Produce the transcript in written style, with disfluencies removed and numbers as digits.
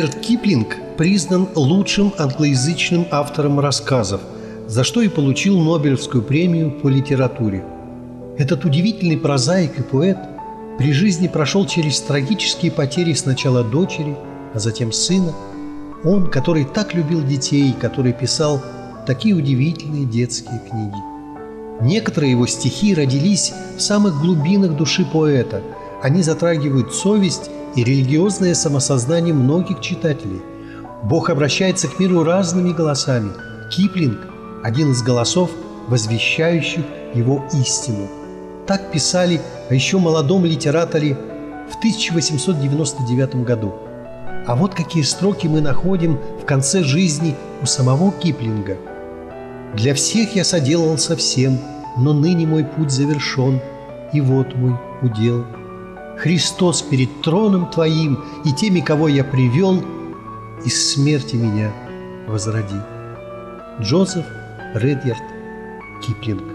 Редьярд Киплинг признан лучшим англоязычным автором рассказов, за что и получил Нобелевскую премию по литературе. Этот удивительный прозаик и поэт при жизни прошел через трагические потери сначала дочери, а затем сына. Он, который так любил детей, который писал такие удивительные детские книги. Некоторые его стихи родились в самых глубинах души поэта. Они затрагивают совесть и религиозное самосознание многих читателей. Бог обращается к миру разными голосами. Киплинг – один из голосов, возвещающих его истину. Так писали о еще молодом литераторе в 1899 году. А вот какие строки мы находим в конце жизни у самого Киплинга. «Для всех я соделался всем, но ныне мой путь завершен, и вот мой удел. Христос перед троном Твоим и теми, кого я привел, из смерти меня возроди». Джозеф Редьярд Киплинг.